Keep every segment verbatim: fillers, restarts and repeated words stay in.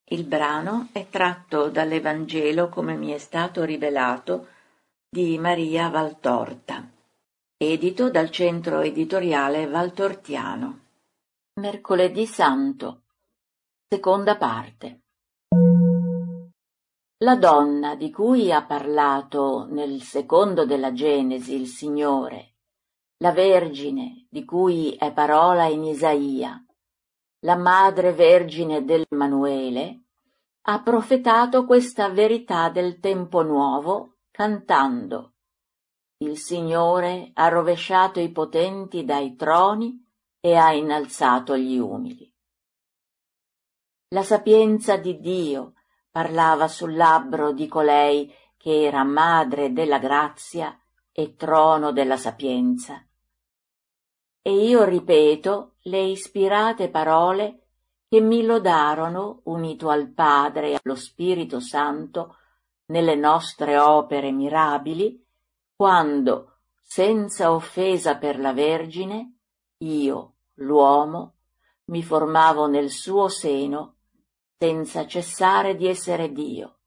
Il brano è tratto dall'Evangelo come mi è stato rivelato di Maria Valtorta, edito dal Centro Editoriale Valtortiano. Mercoledì Santo, seconda parte. La donna di cui ha parlato nel secondo della Genesi il Signore, la Vergine di cui è parola in Isaia, la Madre Vergine dell'Emanuele, ha profetato questa verità del tempo nuovo cantando: il Signore ha rovesciato i potenti dai troni e ha innalzato gli umili. La sapienza di Dio parlava sul labbro di colei che era madre della grazia e trono della sapienza. E io ripeto le ispirate parole che mi lodarono, unito al Padre e allo Spirito Santo, nelle nostre opere mirabili, quando, senza offesa per la Vergine, io, l'uomo, mi formavo nel suo seno, senza cessare di essere Dio.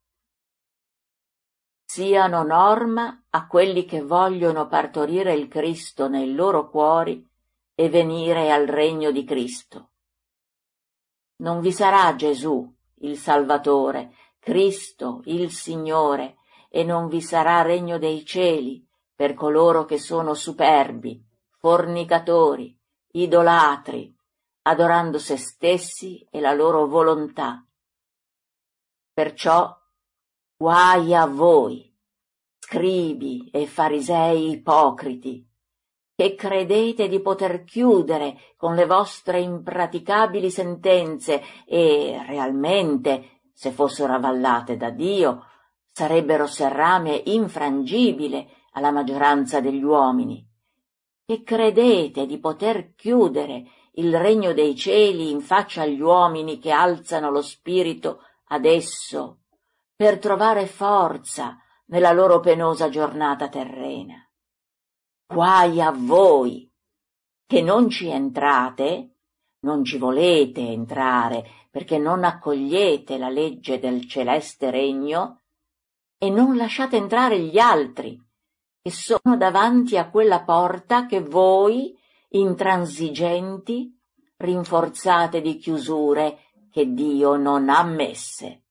Siano norma a quelli che vogliono partorire il Cristo nei loro cuori e venire al regno di Cristo. Non vi sarà Gesù, il Salvatore, Cristo, il Signore, e non vi sarà regno dei cieli per coloro che sono superbi, fornicatori, idolatri, adorando se stessi e la loro volontà. Perciò guai a voi, scribi e farisei ipocriti, che credete di poter chiudere con le vostre impraticabili sentenze e, realmente, se fossero avallate da Dio, sarebbero serrame infrangibile alla maggioranza degli uomini, che credete di poter chiudere il regno dei cieli in faccia agli uomini che alzano lo spirito ad esso per trovare forza nella loro penosa giornata terrena. Guai a voi, che non ci entrate, non ci volete entrare perché non accogliete la legge del celeste regno e non lasciate entrare gli altri, che sono davanti a quella porta che voi, intransigenti, rinforzate di chiusure che Dio non ha messe.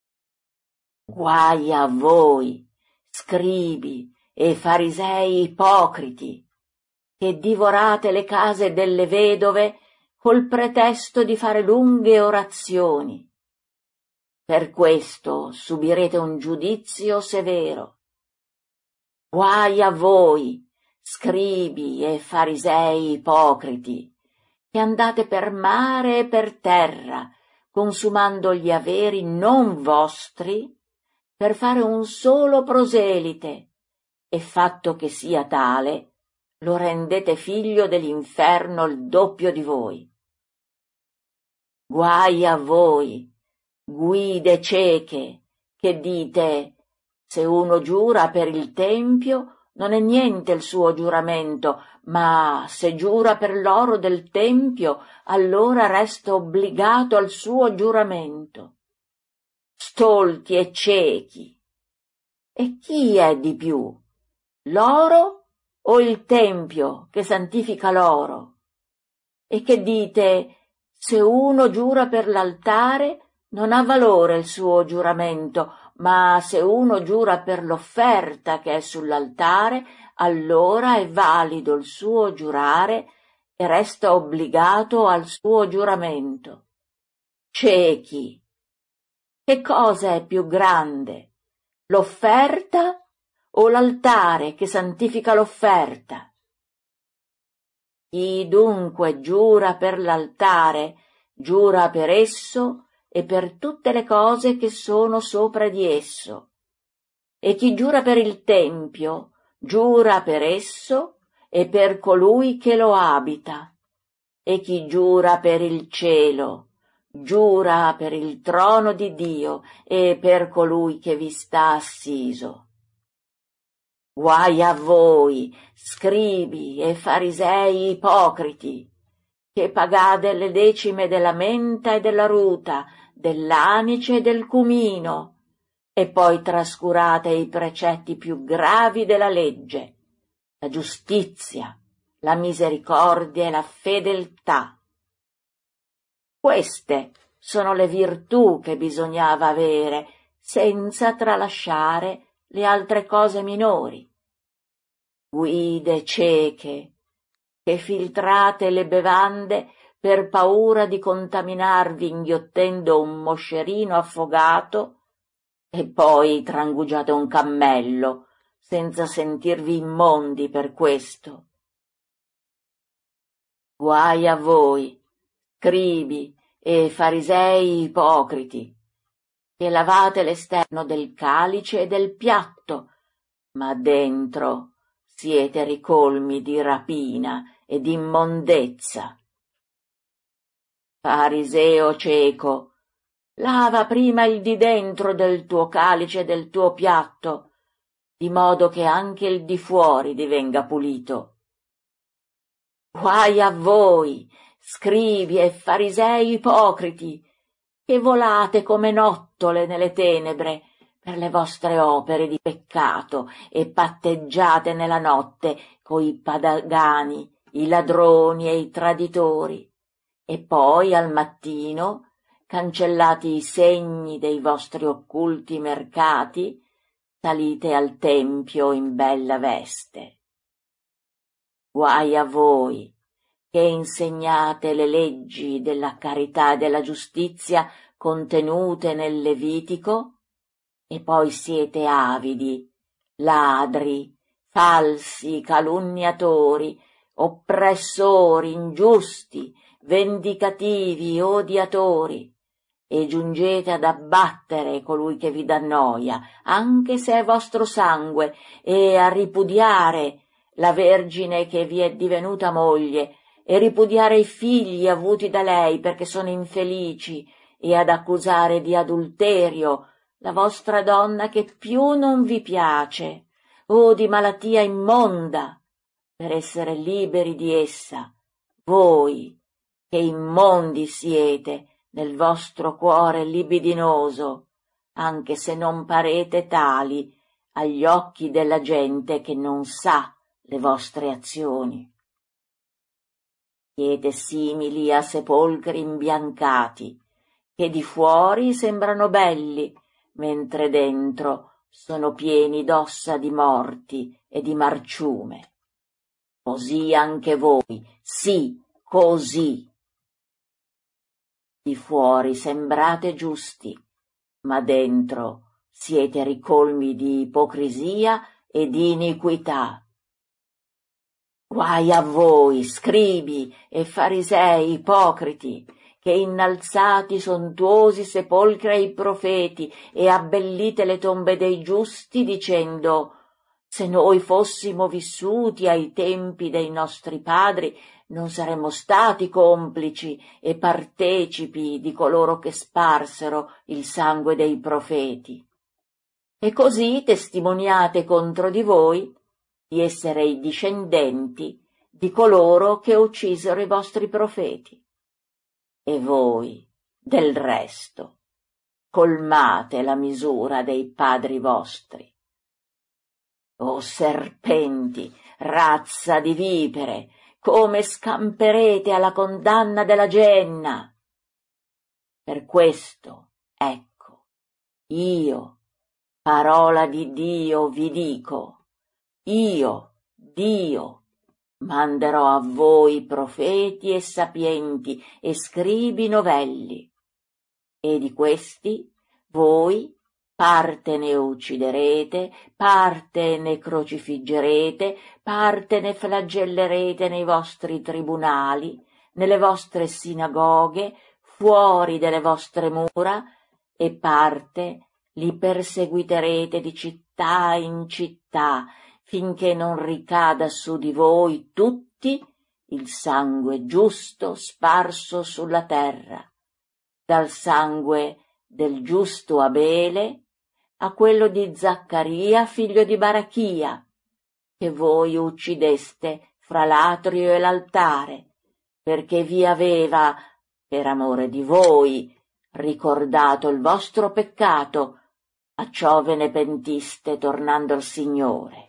Guai a voi, scribi e farisei ipocriti, che divorate le case delle vedove col pretesto di fare lunghe orazioni. Per questo subirete un giudizio severo. Guai a voi, scribi e farisei ipocriti, che andate per mare e per terra, consumando gli averi non vostri per fare un solo proselite, e fatto che sia tale, lo rendete figlio dell'inferno il doppio di voi. Guai a voi, guide cieche, che dite: se uno giura per il tempio, non è niente il suo giuramento, ma se giura per l'oro del tempio, allora resta obbligato al suo giuramento. Stolti e ciechi! E chi è di più? L'oro o il tempio che santifica l'oro? E che dite: se uno giura per l'altare, non ha valore il suo giuramento, ma se uno giura per l'offerta che è sull'altare, allora è valido il suo giurare e resta obbligato al suo giuramento. Ciechi! Che cosa è più grande, l'offerta o l'altare che santifica l'offerta? Chi dunque giura per l'altare, giura per esso e per tutte le cose che sono sopra di esso. E chi giura per il tempio, giura per esso e per colui che lo abita. E chi giura per il cielo, giura per il trono di Dio e per colui che vi sta assiso. Guai a voi, scribi e farisei ipocriti, che pagate le decime della menta e della ruta, dell'anice e del cumino, e poi trascurate i precetti più gravi della legge, la giustizia, la misericordia e la fedeltà. Queste sono le virtù che bisognava avere, senza tralasciare le altre cose minori. Guide cieche, che filtrate le bevande per paura di contaminarvi inghiottendo un moscerino affogato e poi trangugiate un cammello senza sentirvi immondi per questo. Guai a voi, scribi e farisei ipocriti, che lavate l'esterno del calice e del piatto, ma dentro siete ricolmi di rapina e di immondezza. Fariseo cieco, lava prima il di dentro del tuo calice e del tuo piatto, di modo che anche il di fuori divenga pulito. Guai a voi, scribi e farisei ipocriti, che volate come nottole nelle tenebre per le vostre opere di peccato e patteggiate nella notte coi pagani, i ladroni e i traditori, e poi al mattino, cancellati i segni dei vostri occulti mercati, salite al tempio in bella veste. Guai a voi, che insegnate le leggi della carità e della giustizia contenute nel Levitico, e poi siete avidi, ladri, falsi, calunniatori, oppressori, ingiusti, vendicativi, odiatori, e giungete ad abbattere colui che vi dà noia, anche se è vostro sangue, e a ripudiare la Vergine che vi è divenuta moglie, e ripudiare i figli avuti da lei perché sono infelici, e ad accusare di adulterio la vostra donna che più non vi piace, o di malattia immonda, per essere liberi di essa, voi che immondi siete nel vostro cuore libidinoso, anche se non parete tali agli occhi della gente che non sa le vostre azioni. Siete simili a sepolcri imbiancati, che di fuori sembrano belli, mentre dentro sono pieni d'ossa di morti e di marciume. Così anche voi, sì, così. Di fuori sembrate giusti, ma dentro siete ricolmi di ipocrisia e di iniquità. Guai a voi, scribi e farisei ipocriti, che innalzati sontuosi sepolcri ai profeti e abbellite le tombe dei giusti dicendo: se noi fossimo vissuti ai tempi dei nostri padri, non saremmo stati complici e partecipi di coloro che sparsero il sangue dei profeti. E così testimoniate contro di voi di essere i discendenti di coloro che uccisero i vostri profeti. E voi, del resto, colmate la misura dei padri vostri. O serpenti, razza di vipere, come scamperete alla condanna della genna! Per questo, ecco, io, parola di Dio, vi dico: io, Dio, manderò a voi profeti e sapienti e scribi novelli, e di questi voi parte ne ucciderete, parte ne crocifiggerete, parte ne flagellerete nei vostri tribunali, nelle vostre sinagoghe, fuori delle vostre mura, e parte li perseguiterete di città in città, finché non ricada su di voi tutti il sangue giusto sparso sulla terra, dal sangue del giusto Abele a quello di Zaccaria figlio di Barachia, che voi uccideste fra l'atrio e l'altare, perché vi aveva, per amore di voi, ricordato il vostro peccato, acciò ve ne pentiste tornando al Signore.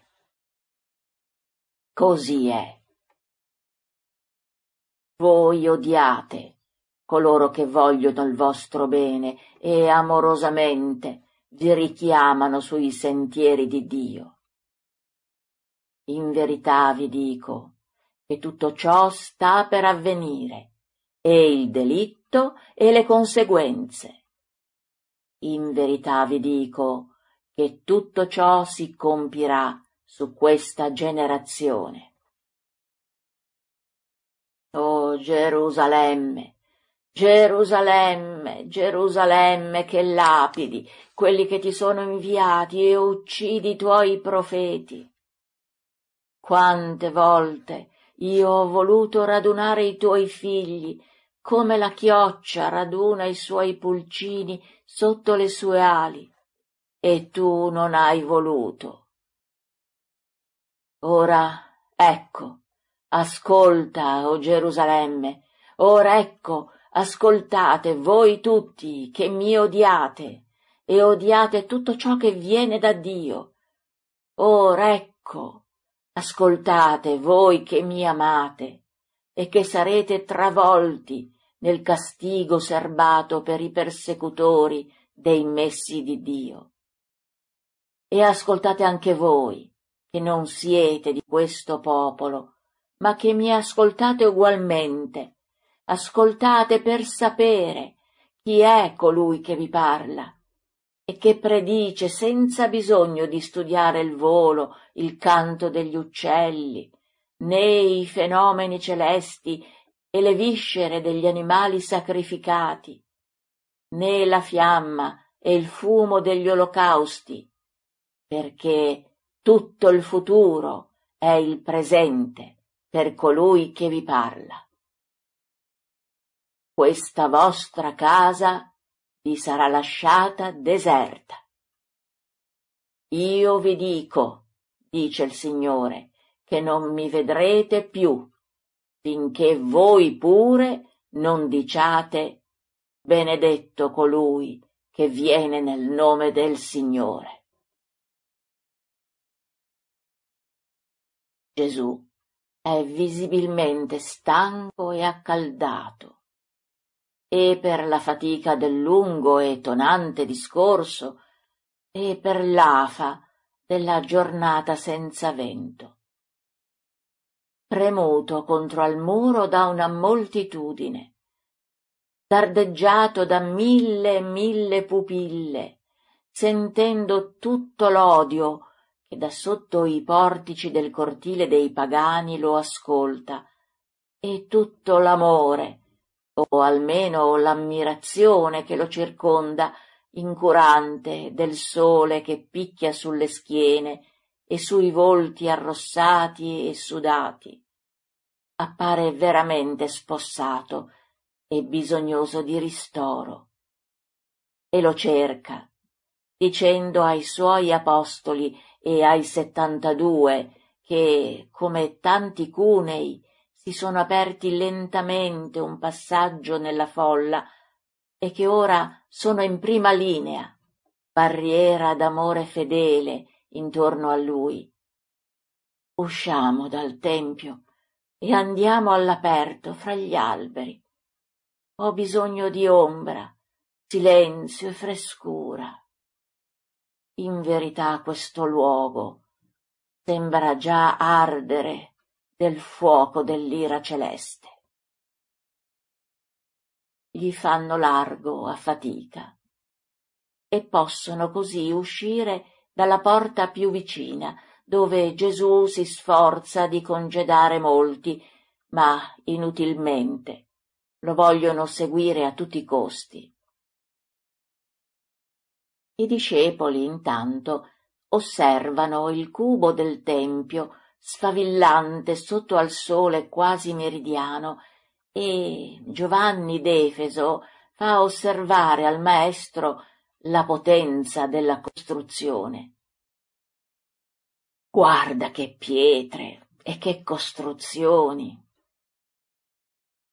Così è. Voi odiate coloro che vogliono il vostro bene e amorosamente vi richiamano sui sentieri di Dio. In verità vi dico che tutto ciò sta per avvenire, e il delitto e le conseguenze. In verità vi dico che tutto ciò si compirà su questa generazione. O Gerusalemme, Gerusalemme, Gerusalemme, che lapidi quelli che ti sono inviati e uccidi i tuoi profeti. Quante volte io ho voluto radunare i tuoi figli, come la chioccia raduna i suoi pulcini sotto le sue ali, e tu non hai voluto. Ora, ecco, ascolta, o Gerusalemme, ora ecco, ascoltate voi tutti che mi odiate e odiate tutto ciò che viene da Dio. Ora ecco, ascoltate voi che mi amate e che sarete travolti nel castigo serbato per i persecutori dei messi di Dio. E ascoltate anche voi, che non siete di questo popolo, ma che mi ascoltate ugualmente, ascoltate per sapere chi è colui che vi parla e che predice senza bisogno di studiare il volo, il canto degli uccelli, né i fenomeni celesti e le viscere degli animali sacrificati, né la fiamma e il fumo degli olocausti, perché tutto il futuro è il presente per colui che vi parla. Questa vostra casa vi sarà lasciata deserta. Io vi dico, dice il Signore, che non mi vedrete più, finché voi pure non diciate: benedetto colui che viene nel nome del Signore. Gesù è visibilmente stanco e accaldato, e per la fatica del lungo e tonante discorso, e per l'afa della giornata senza vento. Premuto contro al muro da una moltitudine, dardeggiato da mille e mille pupille, sentendo tutto l'odio che da sotto i portici del cortile dei pagani lo ascolta, e tutto l'amore, o almeno l'ammirazione che lo circonda, incurante del sole che picchia sulle schiene e sui volti arrossati e sudati, appare veramente spossato e bisognoso di ristoro, e lo cerca, dicendo ai suoi apostoli e ai settantadue che, come tanti cunei, si sono aperti lentamente un passaggio nella folla e che ora sono in prima linea, barriera d'amore fedele intorno a lui. Usciamo dal tempio e andiamo all'aperto fra gli alberi. Ho bisogno di ombra, silenzio e frescura. In verità questo luogo sembra già ardere del fuoco dell'ira celeste. Gli fanno largo a fatica e possono così uscire dalla porta più vicina, dove Gesù si sforza di congedare molti, ma inutilmente lo vogliono seguire a tutti i costi. I discepoli, intanto, osservano il cubo del tempio sfavillante sotto al sole quasi meridiano, e Giovanni d'Efeso fa osservare al maestro la potenza della costruzione. Guarda che pietre e che costruzioni!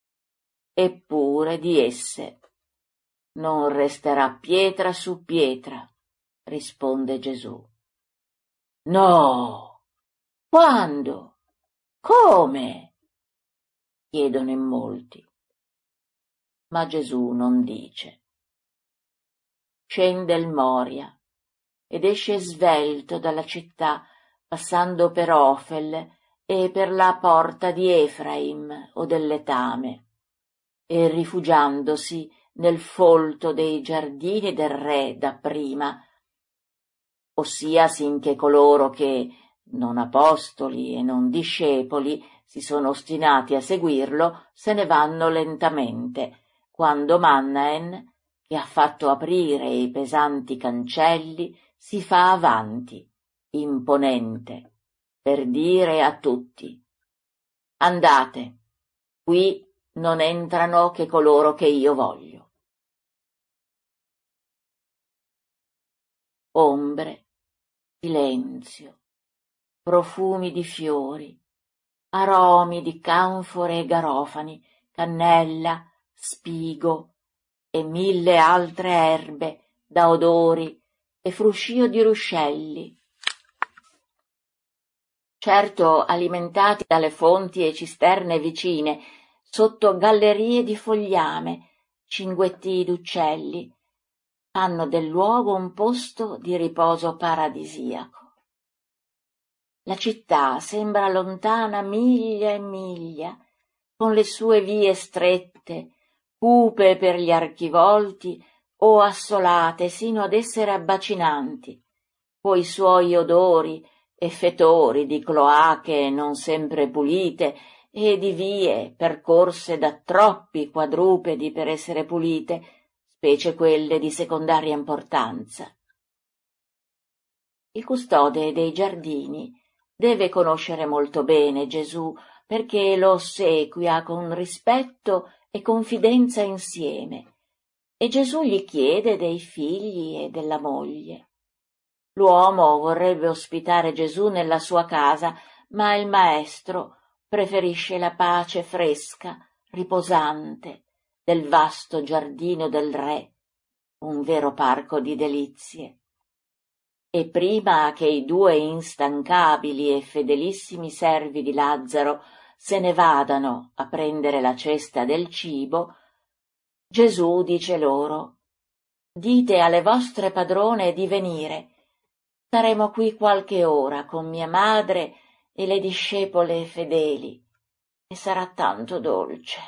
eppure di esse. Non resterà pietra su pietra, risponde Gesù. No! Quando? Come? Chiedono in molti. Ma Gesù non dice. Scende il Moria ed esce svelto dalla città, passando per Ofel e per la porta di Efraim o del Letame, e rifugiandosi nel folto dei giardini del re dapprima, ossia sinché coloro che, non apostoli e non discepoli, si sono ostinati a seguirlo, se ne vanno lentamente, quando Mannaen, che ha fatto aprire i pesanti cancelli, si fa avanti, imponente, per dire a tutti: andate, qui non entrano che coloro che io voglio. Ombre, silenzio, profumi di fiori, aromi di canfore e garofani, cannella, spigo e mille altre erbe da odori e fruscio di ruscelli, certo alimentati dalle fonti e cisterne vicine, sotto gallerie di fogliame, cinguettii d'uccelli, fanno del luogo un posto di riposo paradisiaco. La città sembra lontana miglia e miglia, con le sue vie strette, cupe per gli archivolti o assolate sino ad essere abbacinanti, coi suoi odori e fetori di cloache non sempre pulite e di vie percorse da troppi quadrupedi per essere pulite, specie quelle di secondaria importanza. Il custode dei giardini deve conoscere molto bene Gesù, perché lo ossequia con rispetto e confidenza insieme, e Gesù gli chiede dei figli e della moglie. L'uomo vorrebbe ospitare Gesù nella sua casa, ma il maestro preferisce la pace fresca, riposante, del vasto giardino del re, un vero parco di delizie. E prima che i due instancabili e fedelissimi servi di Lazzaro se ne vadano a prendere la cesta del cibo, Gesù dice loro: dite alle vostre padrone di venire, staremo qui qualche ora con mia madre e le discepole fedeli, e sarà tanto dolce.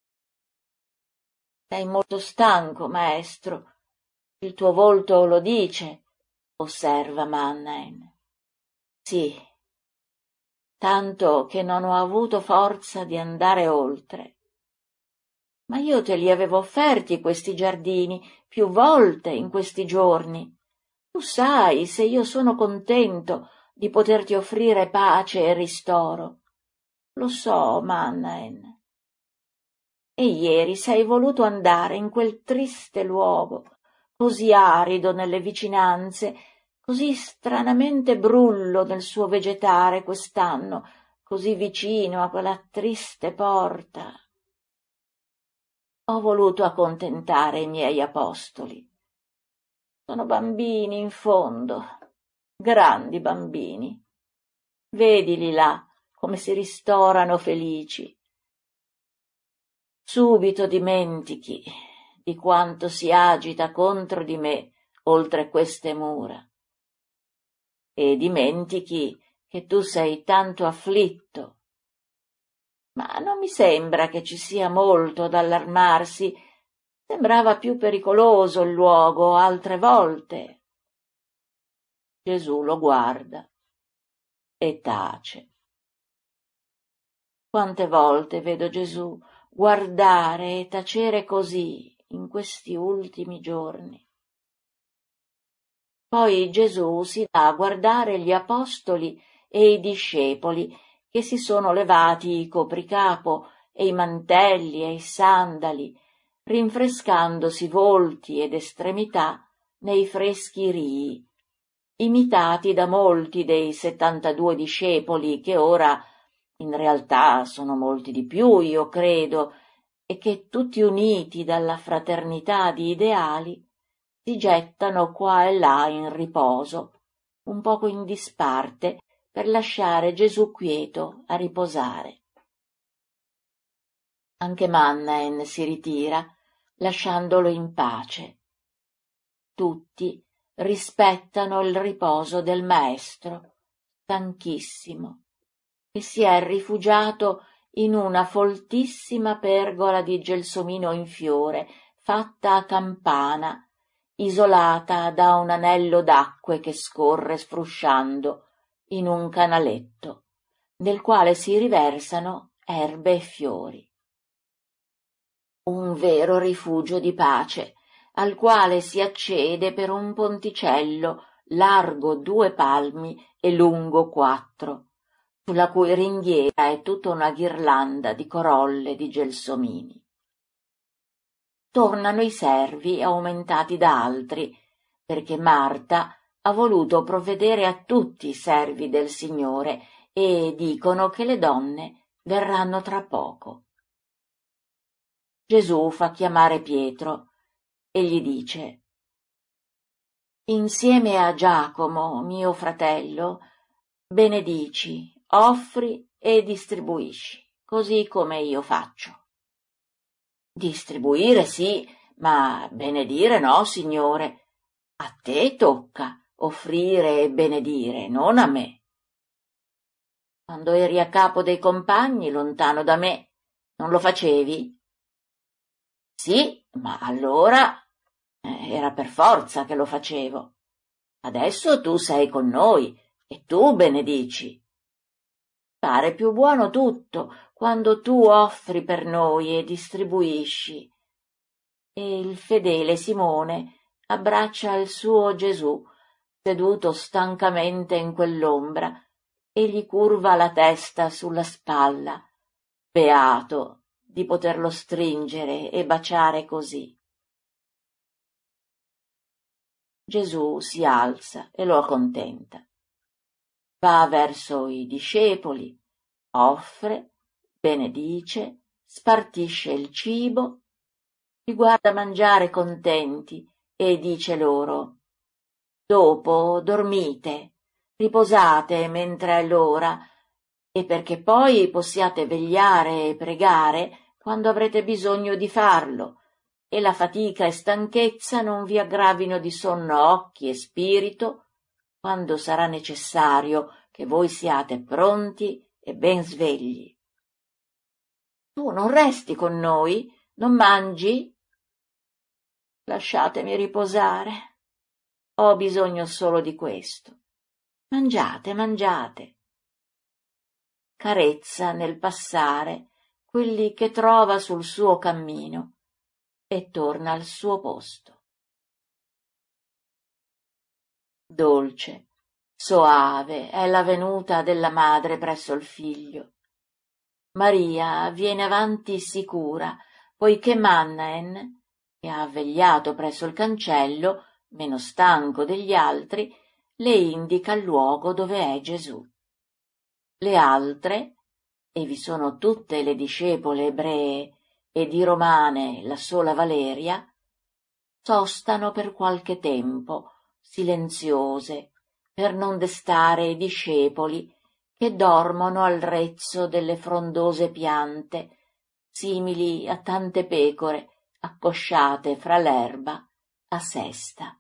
Sei molto stanco, maestro, il tuo volto lo dice, osserva Mannaen. Sì, tanto che non ho avuto forza di andare oltre. Ma io te li avevo offerti questi giardini più volte in questi giorni. Tu sai se io sono contento di poterti offrire pace e ristoro. Lo so, Mannaen. E ieri sei voluto andare in quel triste luogo, così arido nelle vicinanze, così stranamente brullo nel suo vegetare quest'anno, così vicino a quella triste porta. Ho voluto accontentare i miei apostoli. Sono bambini in fondo, grandi bambini. Vedili là come si ristorano felici. Subito dimentichi di quanto si agita contro di me oltre queste mura. E dimentichi che tu sei tanto afflitto. Ma non mi sembra che ci sia molto da allarmarsi. Sembrava più pericoloso il luogo altre volte. Gesù lo guarda e tace. Quante volte vedo Gesù guardare e tacere così in questi ultimi giorni. Poi Gesù si dà a guardare gli apostoli e i discepoli che si sono levati i copricapo e i mantelli e i sandali, rinfrescandosi volti ed estremità nei freschi rii, imitati da molti dei settantadue discepoli che ora, in realtà sono molti di più, io credo, e che, tutti uniti dalla fraternità di ideali, si gettano qua e là in riposo, un poco in disparte, per lasciare Gesù quieto a riposare. Anche Mannaen si ritira, lasciandolo in pace. Tutti rispettano il riposo del maestro, stanchissimo, che si è rifugiato in una foltissima pergola di gelsomino in fiore, fatta a campana, isolata da un anello d'acque che scorre sfrusciando in un canaletto, nel quale si riversano erbe e fiori. Un vero rifugio di pace, al quale si accede per un ponticello largo due palmi e lungo quattro, sulla cui ringhiera è tutta una ghirlanda di corolle di gelsomini. Tornano i servi aumentati da altri, perché Marta ha voluto provvedere a tutti i servi del Signore e dicono che le donne verranno tra poco. Gesù fa chiamare Pietro e gli dice: «Insieme a Giacomo, mio fratello, benedici, offri e distribuisci, così come io faccio». «Distribuire sì, ma benedire no, Signore. A te tocca offrire e benedire, non a me. Quando eri a capo dei compagni, lontano da me, non lo facevi?» «Sì, ma allora eh, era per forza che lo facevo. Adesso tu sei con noi e tu benedici. Pare più buono tutto quando tu offri per noi e distribuisci». E il fedele Simone abbraccia il suo Gesù, seduto stancamente in quell'ombra, e gli curva la testa sulla spalla, beato di poterlo stringere e baciare così. Gesù si alza e lo accontenta. Va verso i discepoli, offre, benedice, spartisce il cibo, li guarda mangiare contenti e dice loro: «Dopo dormite, riposate mentre è l'ora, e perché poi possiate vegliare e pregare quando avrete bisogno di farlo, e la fatica e stanchezza non vi aggravino di sonno occhi e spirito, quando sarà necessario che voi siate pronti e ben svegli. Tu non resti con noi? Non mangi?» «Lasciatemi riposare. Ho bisogno solo di questo. Mangiate, mangiate». Carezza nel passare quelli che trova sul suo cammino e torna al suo posto. Dolce, soave è la venuta della madre presso il figlio. Maria viene avanti sicura, poiché Mannaen, che ha vegliato presso il cancello, meno stanco degli altri, le indica il luogo dove è Gesù. Le altre, e vi sono tutte le discepole ebree e di romane la sola Valeria, sostano per qualche tempo, silenziose, per non destare i discepoli che dormono al rezzo delle frondose piante, simili a tante pecore accosciate fra l'erba a sesta.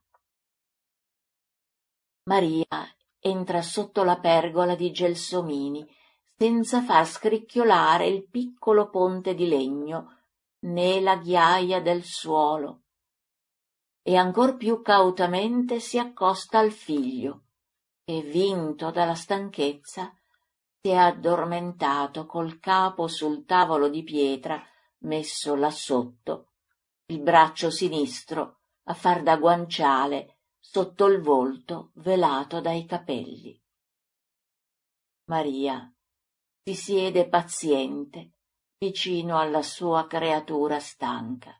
Maria entra sotto la pergola di gelsomini senza far scricchiolare il piccolo ponte di legno né la ghiaia del suolo, e ancor più cautamente si accosta al figlio, che, vinto dalla stanchezza, si è addormentato col capo sul tavolo di pietra messo là sotto, il braccio sinistro a far da guanciale sotto il volto velato dai capelli. Maria si siede paziente vicino alla sua creatura stanca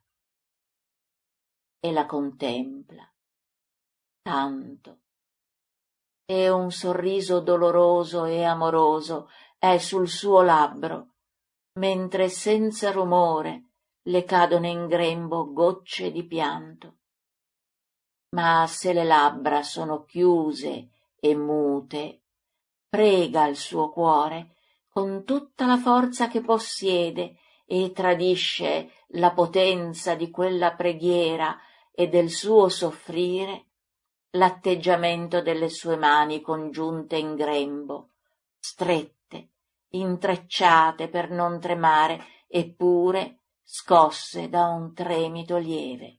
e la contempla tanto, e un sorriso doloroso e amoroso è sul suo labbro, mentre senza rumore le cadono in grembo gocce di pianto. Ma se le labbra sono chiuse e mute, prega il suo cuore con tutta la forza che possiede e tradisce la potenza di quella preghiera e del suo soffrire, l'atteggiamento delle sue mani congiunte in grembo, strette, intrecciate per non tremare, eppure scosse da un tremito lieve.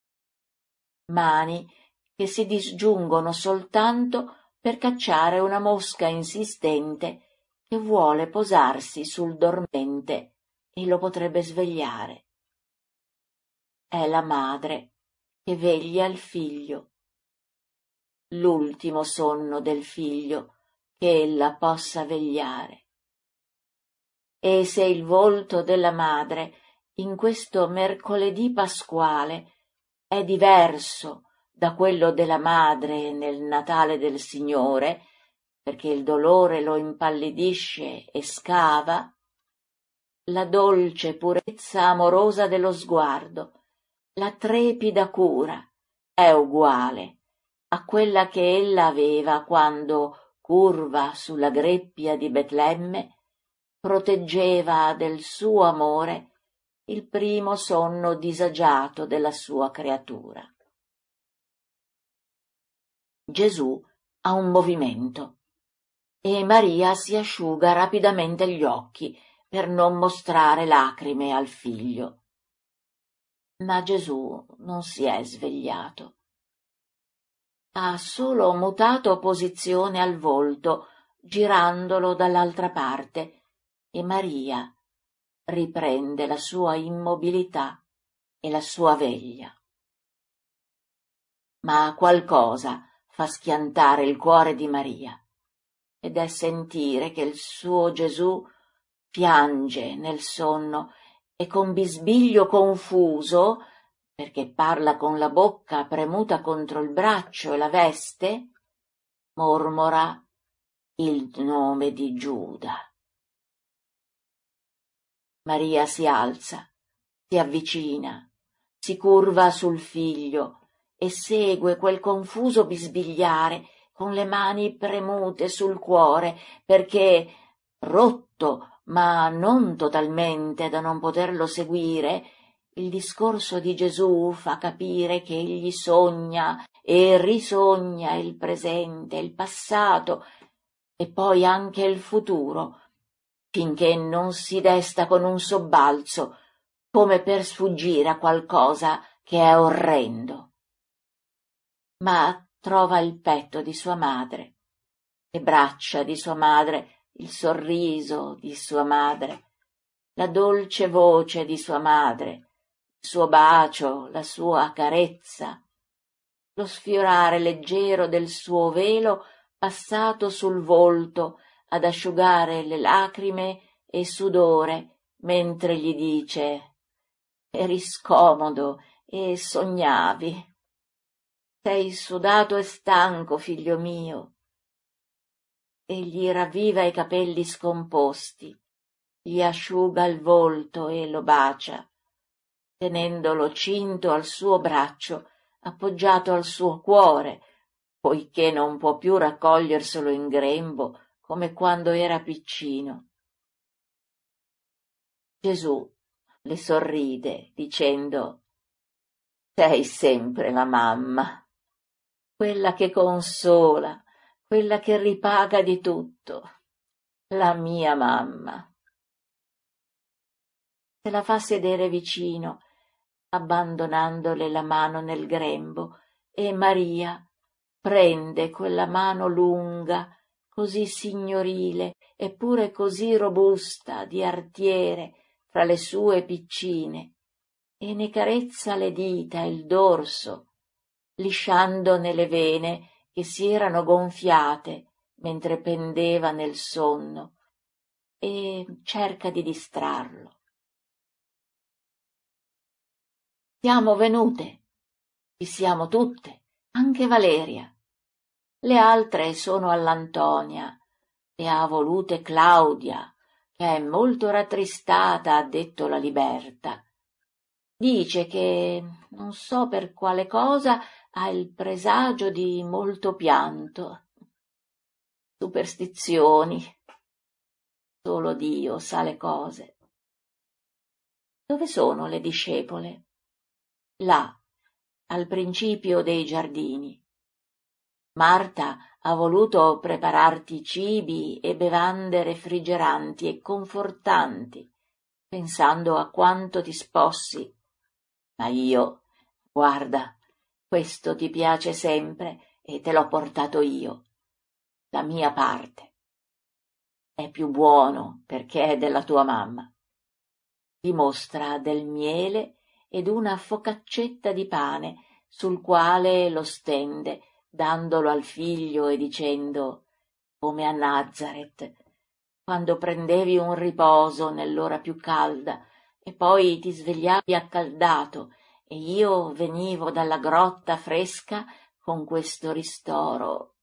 Mani che si disgiungono soltanto per cacciare una mosca insistente che vuole posarsi sul dormente e lo potrebbe svegliare. È la madre che veglia il figlio, l'ultimo sonno del figlio che ella possa vegliare. E se il volto della madre in questo mercoledì pasquale è diverso da quello della madre nel Natale del Signore, perché il dolore lo impallidisce e scava, la dolce purezza amorosa dello sguardo, la trepida cura è uguale a quella che ella aveva quando, curva sulla greppia di Betlemme, proteggeva del suo amore il primo sonno disagiato della sua creatura. Gesù ha un movimento e Maria si asciuga rapidamente gli occhi per non mostrare lacrime al figlio. Ma Gesù non si è svegliato. Ha solo mutato posizione al volto, girandolo dall'altra parte, e Maria riprende la sua immobilità e la sua veglia. Ma qualcosa fa schiantare il cuore di Maria, ed è sentire che il suo Gesù piange nel sonno e con bisbiglio confuso, perché parla con la bocca premuta contro il braccio e la veste, mormora il nome di Giuda. Maria si alza, si avvicina, si curva sul figlio e segue quel confuso bisbigliare con le mani premute sul cuore, perché, rotto ma non totalmente da non poterlo seguire, il discorso di Gesù fa capire che egli sogna e risogna il presente, il passato e poi anche il futuro, finché non si desta con un sobbalzo, come per sfuggire a qualcosa che è orrendo. Ma trova il petto di sua madre, le braccia di sua madre, il sorriso di sua madre, la dolce voce di sua madre, il suo bacio, la sua carezza, lo sfiorare leggero del suo velo passato sul volto ad asciugare le lacrime e sudore, mentre gli dice: «Eri scomodo e sognavi. Sei sudato e stanco, figlio mio». E gli ravviva i capelli scomposti, gli asciuga il volto e lo bacia, tenendolo cinto al suo braccio, appoggiato al suo cuore, poiché non può più raccoglierselo in grembo come quando era piccino. Gesù le sorride dicendo: «Sei sempre la mamma, quella che consola, quella che ripaga di tutto, la mia mamma». Se la fa sedere vicino, abbandonandole la mano nel grembo, e Maria prende quella mano lunga, così signorile eppure così robusta di artiere fra le sue piccine, e ne carezza le dita e il dorso, lisciandone le vene che si erano gonfiate mentre pendeva nel sonno, e cerca di distrarlo. «Siamo venute, ci siamo tutte, anche Valeria. Le altre sono all'Antonia, le ha volute Claudia, che è molto rattristata», ha detto la Liberta. Dice che, non so per quale cosa, ha il presagio di molto pianto. Superstizioni. Solo Dio sa le cose. Dove sono le discepole? Là, al principio dei giardini. Marta ha voluto prepararti cibi e bevande refrigeranti e confortanti, pensando a quanto ti spossi. Ma io, guarda, questo ti piace sempre e te l'ho portato io, la mia parte. È più buono perché è della tua mamma. Ti mostra del miele ed una focaccetta di pane sul quale lo stende, dandolo al figlio e dicendo, come a Nazareth, quando prendevi un riposo nell'ora più calda e poi ti svegliavi accaldato e io venivo dalla grotta fresca con questo ristoro.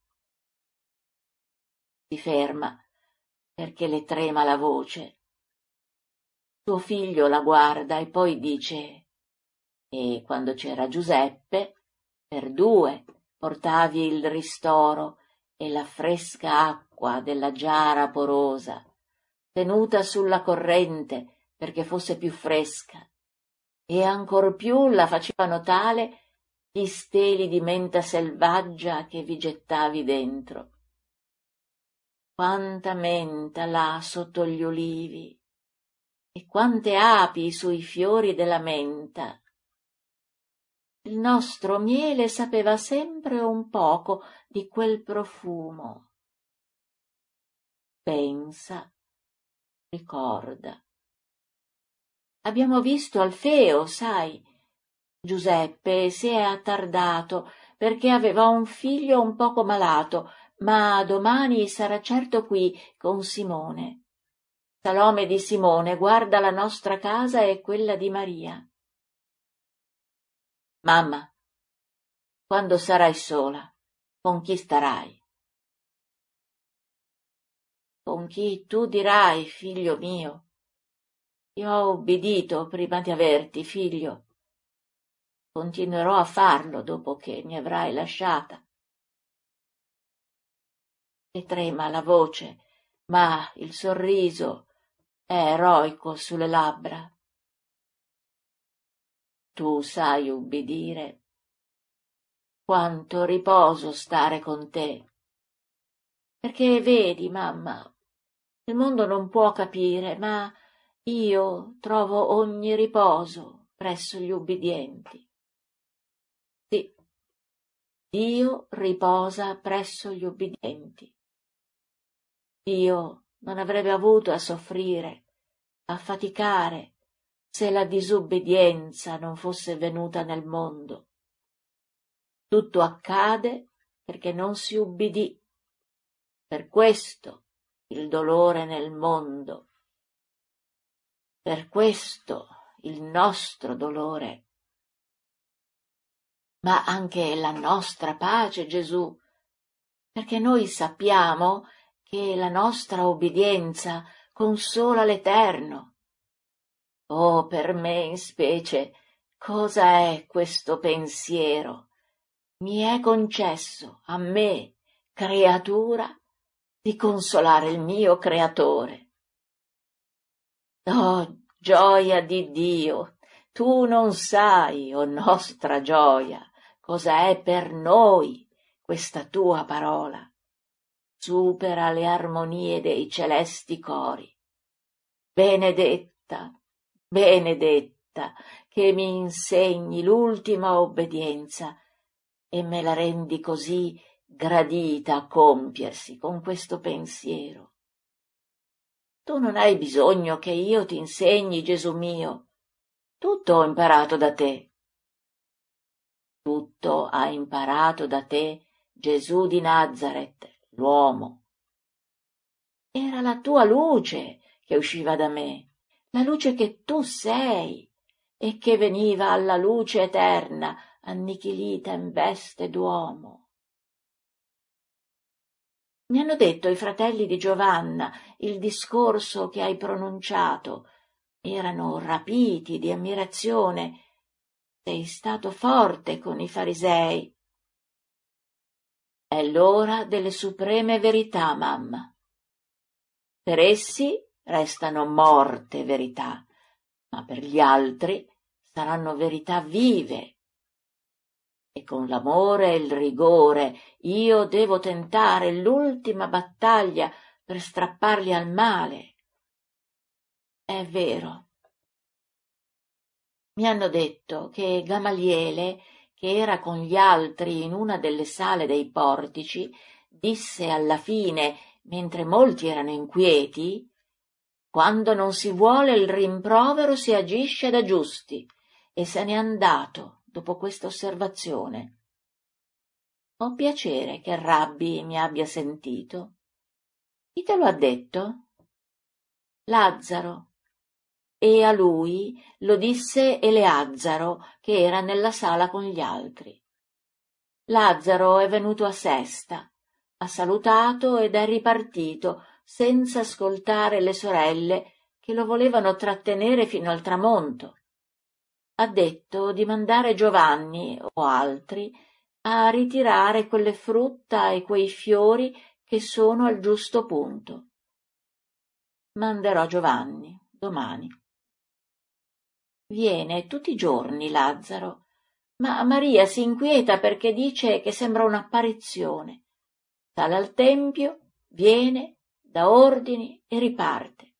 Si ferma perché le trema la voce. Suo figlio la guarda e poi dice: e quando c'era Giuseppe, per due portavi il ristoro e la fresca acqua della giara porosa, tenuta sulla corrente perché fosse più fresca, e ancor più la facevano tale gli steli di menta selvaggia che vi gettavi dentro. Quanta menta là sotto gli ulivi e quante api sui fiori della menta. Il nostro miele sapeva sempre un poco di quel profumo. Pensa, ricorda. Abbiamo visto Alfeo, sai. Giuseppe si è attardato perché aveva un figlio un poco malato, ma domani sarà certo qui con Simone. Salome di Simone guarda la nostra casa e quella di Maria. Mamma, quando sarai sola, con chi starai? Con chi tu dirai, figlio mio. Io ho ubbidito prima di averti, figlio. Continuerò a farlo dopo che mi avrai lasciata. Le trema la voce, ma il sorriso è eroico sulle labbra. Tu sai ubbidire. Quanto riposo stare con te. Perché vedi, mamma, il mondo non può capire, ma io trovo ogni riposo presso gli ubbidienti. Sì, Dio riposa presso gli ubbidienti. Io non avrebbe avuto a soffrire, a faticare, se la disubbidienza non fosse venuta nel mondo. Tutto accade perché non si ubbidì. Per questo il dolore nel mondo. Per questo il nostro dolore. Ma anche la nostra pace, Gesù, perché noi sappiamo che la nostra obbedienza consola l'Eterno. Oh, per me in specie, cosa è questo pensiero? Mi è concesso, a me, creatura, di consolare il mio Creatore. Oh, gioia di Dio! Tu non sai, o oh nostra gioia, cosa è per noi questa tua parola. Supera le armonie dei celesti cori. Benedetta, benedetta, che mi insegni l'ultima obbedienza e me la rendi così gradita a compiersi con questo pensiero. Tu non hai bisogno che io ti insegni, Gesù mio. Tutto ho imparato da te. Tutto ha imparato da te Gesù di Nazaret, l'uomo. Era la tua luce che usciva da me, la luce che tu sei e che veniva alla luce eterna, annichilita in veste d'uomo. Mi hanno detto i fratelli di Giovanna il discorso che hai pronunciato, erano rapiti di ammirazione. Sei stato forte con i farisei. È l'ora delle supreme verità, mamma. Per essi restano morte verità, ma per gli altri saranno verità vive. E con l'amore e il rigore io devo tentare l'ultima battaglia per strapparli al male. È vero. Mi hanno detto che Gamaliele, che era con gli altri in una delle sale dei portici, disse alla fine, mentre molti erano inquieti: «Quando non si vuole il rimprovero si agisce da giusti», e se n'è andato dopo questa osservazione. Ho piacere che il Rabbi mi abbia sentito. Chi te lo ha detto? Lazzaro. E a lui lo disse Eleazzaro, che era nella sala con gli altri. Lazzaro è venuto a sesta, ha salutato ed è ripartito, senza ascoltare le sorelle che lo volevano trattenere fino al tramonto. Ha detto di mandare Giovanni o altri a ritirare quelle frutta e quei fiori che sono al giusto punto. Manderò Giovanni domani. Viene tutti i giorni Lazzaro, ma Maria si inquieta perché dice che sembra un'apparizione. Sale al tempio, viene, dà ordini e riparte.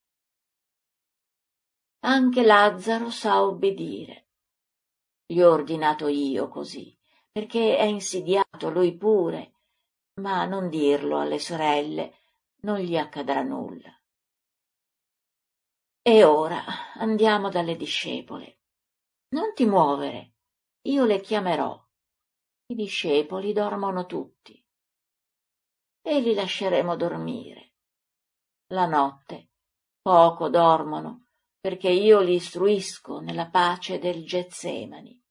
Anche Lazzaro sa obbedire. Gli ho ordinato io così, perché è insidiato lui pure, ma non dirlo alle sorelle, non gli accadrà nulla. E ora andiamo dalle discepole. Non ti muovere, io le chiamerò. I discepoli dormono tutti. E li lasceremo dormire. La notte poco dormono, perché io li istruisco nella pace del Getsemani.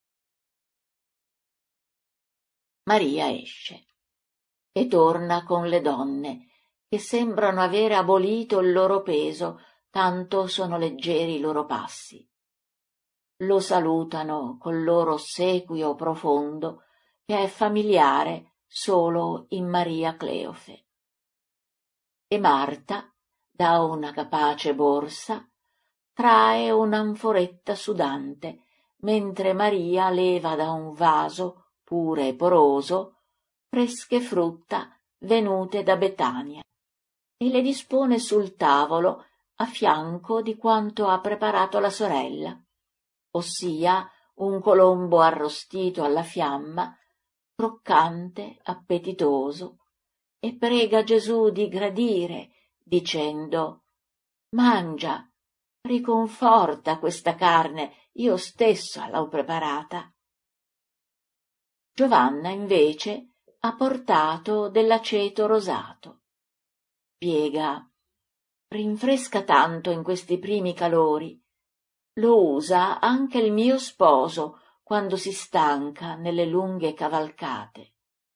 Maria esce e torna con le donne, che sembrano avere abolito il loro peso, tanto sono leggeri i loro passi. Lo salutano col loro ossequio profondo, che è familiare solo in Maria Cleofe. E Marta, da una capace borsa, trae un'anforetta sudante, mentre Maria leva da un vaso, pure e poroso, fresche frutta venute da Betania, e le dispone sul tavolo a fianco di quanto ha preparato la sorella, ossia un colombo arrostito alla fiamma, croccante, appetitoso, e prega Gesù di gradire, dicendo: «Mangia, riconforta questa carne, io stessa l'ho preparata». Giovanna, invece, ha portato dell'aceto rosato. Piega, rinfresca tanto in questi primi calori. Lo usa anche il mio sposo quando si stanca nelle lunghe cavalcate.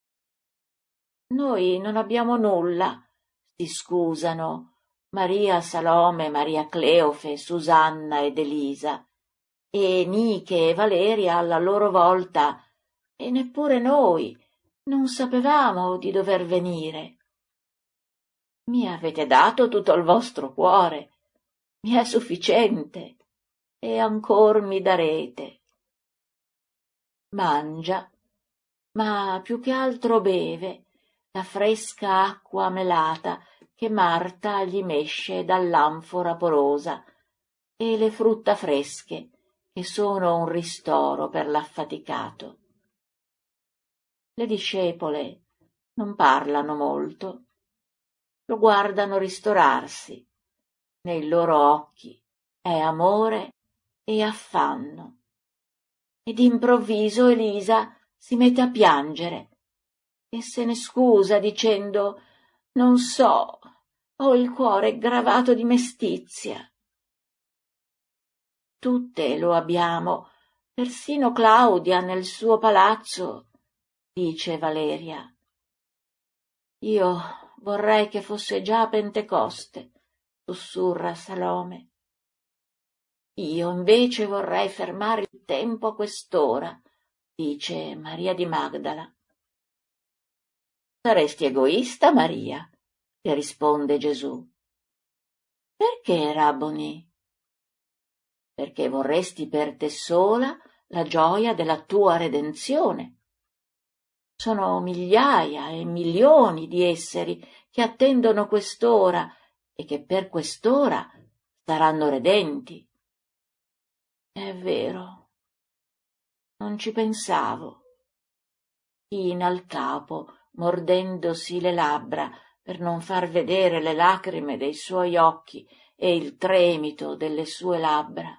Noi non abbiamo nulla, si scusano Maria Salome, Maria Cleofe, Susanna ed Elisa, e Niche e Valeria alla loro volta, e neppure noi non sapevamo di dover venire. Mi avete dato tutto il vostro cuore, mi è sufficiente, e ancor mi darete. Mangia, ma più che altro beve la fresca acqua melata che Marta gli mesce dall'anfora porosa, e le frutta fresche, che sono un ristoro per l'affaticato. Le discepole non parlano molto, lo guardano ristorarsi. Nei loro occhi è amore e affanno. E d'improvviso Elisa si mette a piangere e se ne scusa dicendo: «Non so, ho il cuore gravato di mestizia». Tutte lo abbiamo, persino Claudia nel suo palazzo, dice Valeria. Io vorrei che fosse già Pentecoste, sussurra Salome. Io invece vorrei fermare il tempo a quest'ora, dice Maria di Magdala. Saresti egoista, Maria, le risponde Gesù. Perché, Rabboni? Perché vorresti per te sola la gioia della tua redenzione. Sono migliaia e milioni di esseri che attendono quest'ora e che per quest'ora saranno redenti. È vero, non ci pensavo. China il capo, mordendosi le labbra per non far vedere le lacrime dei suoi occhi e il tremito delle sue labbra.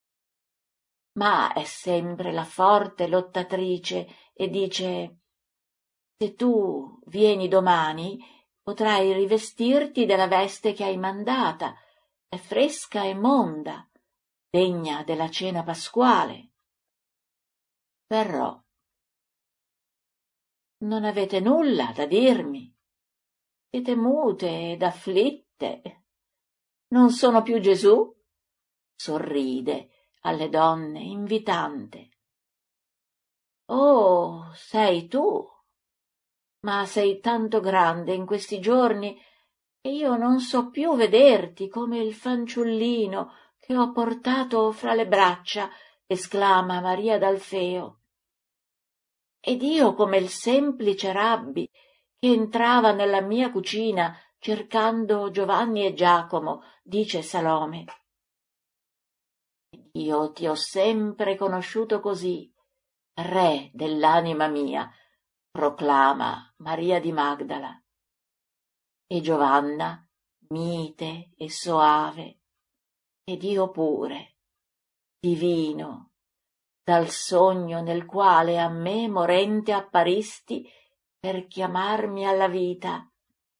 Ma è sempre la forte lottatrice e dice: se tu vieni domani, potrai rivestirti della veste che hai mandata, è fresca e monda, degna della cena pasquale. Verrò. Non avete nulla da dirmi. Siete mute ed afflitte. Non sono più Gesù? Sorride alle donne invitante. Oh, sei tu, ma sei tanto grande in questi giorni che io non so più vederti come il fanciullino che ho portato fra le braccia, esclama Maria d'Alfeo. Ed io come il semplice rabbi che entrava nella mia cucina cercando Giovanni e Giacomo, dice Salome. Io ti ho sempre conosciuto così, re dell'anima mia, proclama Maria di Magdala. E Giovanna, mite e soave, ed io pure, divino, dal sogno nel quale a me morente apparisti per chiamarmi alla vita.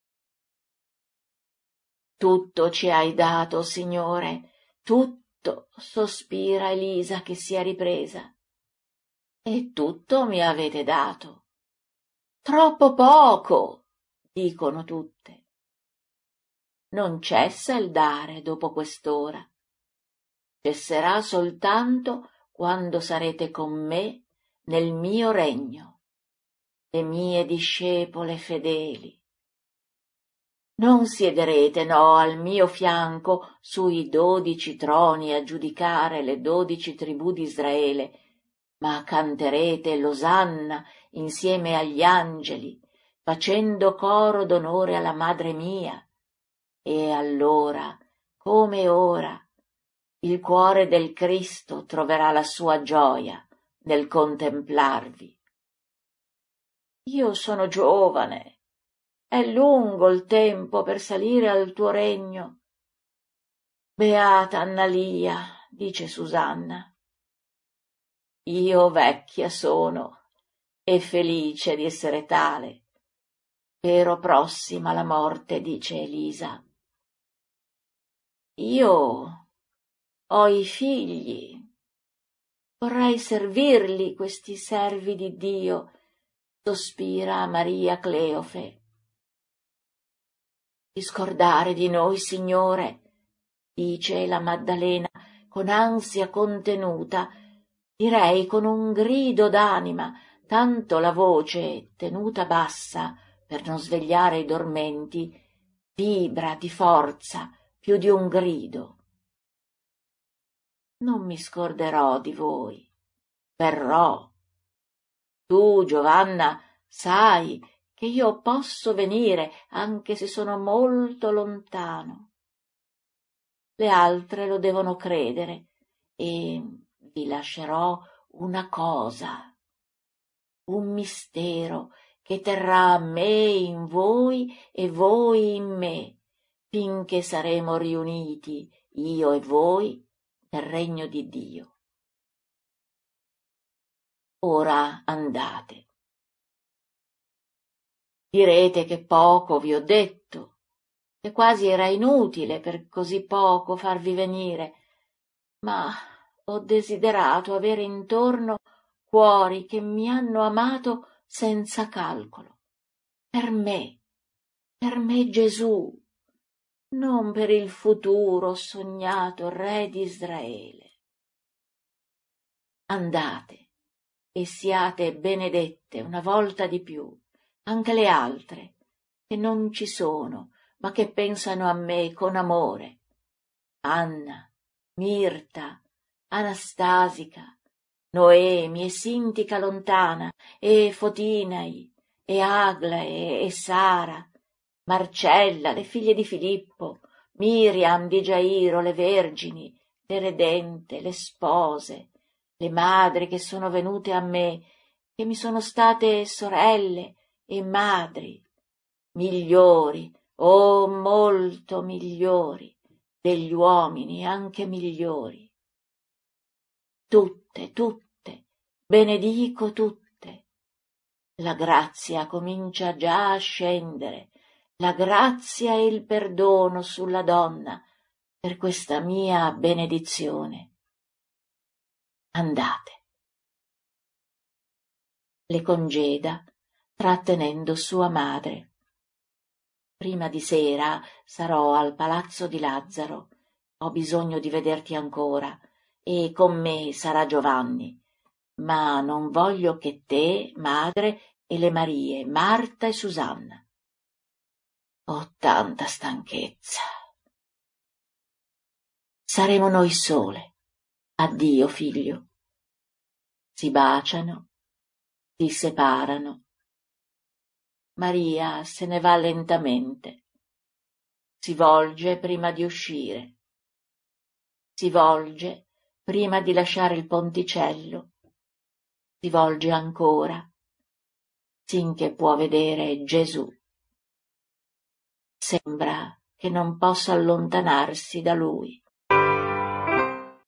Tutto ci hai dato, Signore, tutto, sospira Elisa che si è ripresa. E tutto mi avete dato. Troppo poco, dicono tutte. Non cessa il dare dopo quest'ora. Cesserà soltanto quando sarete con me nel mio regno, le mie discepole fedeli. Non siederete, no, al mio fianco sui dodici troni a giudicare le dodici tribù d'Israele, ma canterete l'Osanna insieme agli angeli, facendo coro d'onore alla madre mia. E allora, come ora, il cuore del Cristo troverà la sua gioia nel contemplarvi. Io sono giovane, è lungo il tempo per salire al tuo regno. Beata Annalia, dice Susanna. Io vecchia sono e felice di essere tale, però prossima alla morte, dice Elisa. Io ho i figli, vorrei servirli questi servi di Dio, sospira Maria Cleofe. Ti scordare di noi, Signore, dice la Maddalena con ansia contenuta, direi con un grido d'anima, tanto la voce, tenuta bassa per non svegliare i dormenti, vibra di forza più di un grido. Non mi scorderò di voi, verrò. Tu, Giovanna, sai che io posso venire anche se sono molto lontano. Le altre lo devono credere e vi lascerò una cosa, un mistero che terrà me in voi e voi in me, finché saremo riuniti, io e voi, nel regno di Dio. Ora andate. Direte che poco vi ho detto, che quasi era inutile per così poco farvi venire, ma ho desiderato avere intorno cuori che mi hanno amato senza calcolo. Per me, per me Gesù, non per il futuro sognato Re di Israele. Andate e siate benedette una volta di più, anche le altre, che non ci sono, ma che pensano a me con amore. Anna, Mirta, Anastasica, Noemi e Sintica lontana, e Fotinai, e Aglae e Sara, Marcella, le figlie di Filippo, Miriam di Gairo, le vergini, le redente, le spose, le madri che sono venute a me, che mi sono state sorelle e madri, migliori, oh molto migliori, degli uomini anche migliori. Tutte, tutte, benedico tutte. La grazia comincia già a scendere, la grazia e il perdono sulla donna per questa mia benedizione. Andate. Le congeda, trattenendo sua madre. Prima di sera sarò al palazzo di Lazzaro. Ho bisogno di vederti ancora, e con me sarà Giovanni. Ma non voglio che te, madre, e le Marie, Marta e Susanna. Ho tanta stanchezza. Saremo noi sole. Addio, figlio. Si baciano, si separano. Maria se ne va lentamente. Si volge prima di uscire. Si volge prima di lasciare il ponticello. Si volge ancora, finché può vedere Gesù. Sembra che non possa allontanarsi da lui.